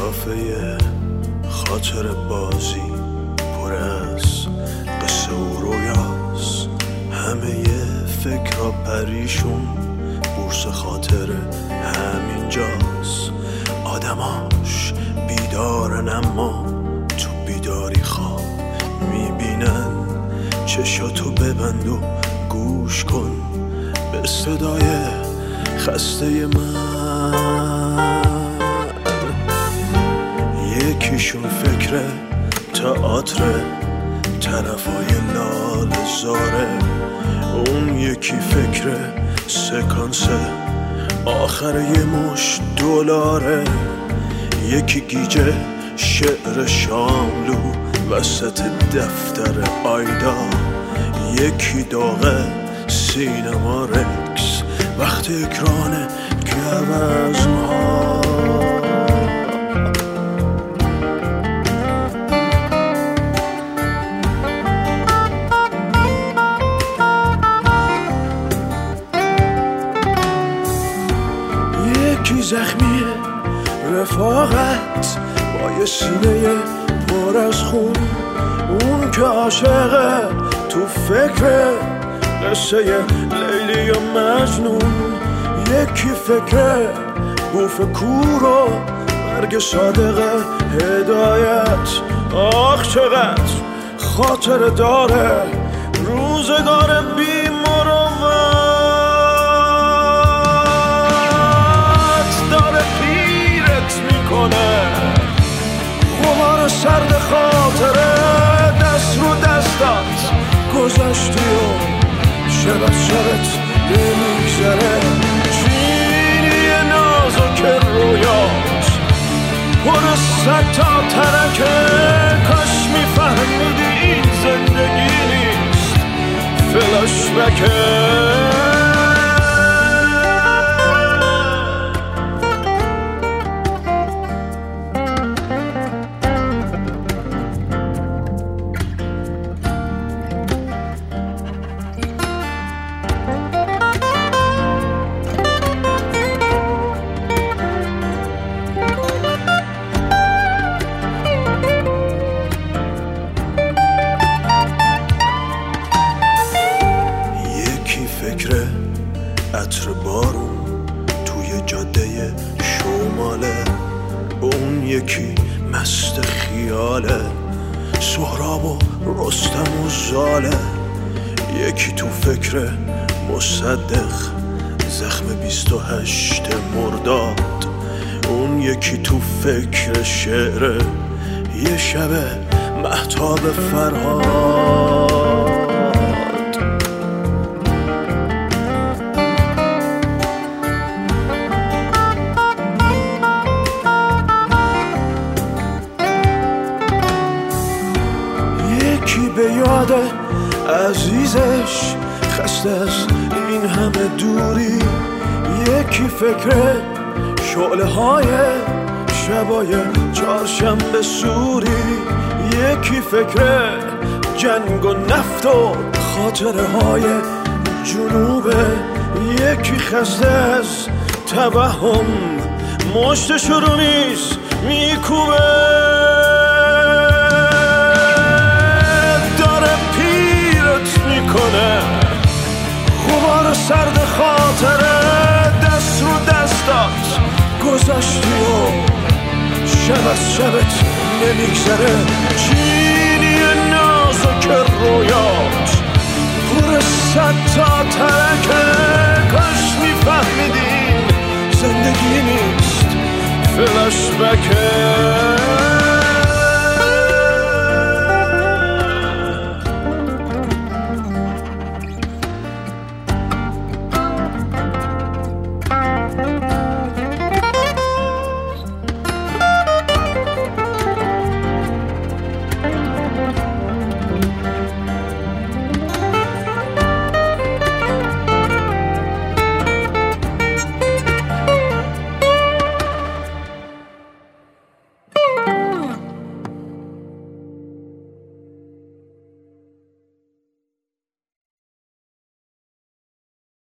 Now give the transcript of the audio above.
کافه خاطر بازی پر از قصه و رویاست، همه فکرها پریشون، بورس خاطر همینجاست. آدماش بیدارن اما تو بیداری خواب میبینن. چشاتو ببند و گوش کن به صدای خسته من. یکیشون فکر تئاتر طرفای لال زاره، اون یکی فکر سکانس آخر یه مش دلاره، یکی گیجه شعر شاملو وسط دفتر آیدا، یکی داغه سینما رکس وقت اکران گوزن‌ها. یکی زخمی رفاقت با یه سینه پر از خون، اون که عاشقه تو فکر قصه لیلی و مجنون، یکی فکر بوف کور و برگ صادق هدایت. آخ چقدر خاطر داره روزگار بی مروت، داره پیرت میکنه غبار سرد خاطره، دست رو دستات گذاشتی و شب از شبت نمیگذره. چینی نازک رویات پر صد تا ترکه، کاش میفهمیدی این زندگی نیست فلاش بکه. فکر عطر بارون توی جاده شماله، اون یکی مست خیاله سهراب و رستم و زاله، یکی تو فکر مصدق زخم 28 مرداد، اون یکی تو فکر شعر یه شب مهتاب فرهاد. یکی به یاد عزیزش خسته از این همه دوری، یکی فکر شعله های شبای چهارشنبه سوری، یکی فکر جنگ و نفت و خاطره های جنوبه، یکی خسته از توهم مشتش رو نیست میکوبه، غبار سرد خاطره، دست رو دستات گذاشتی و شب از شبت نمیگذره. چینی نازک رویات پر صد تا ترکه، کاش میفهمیدین زندگی نیست فلاش بکه.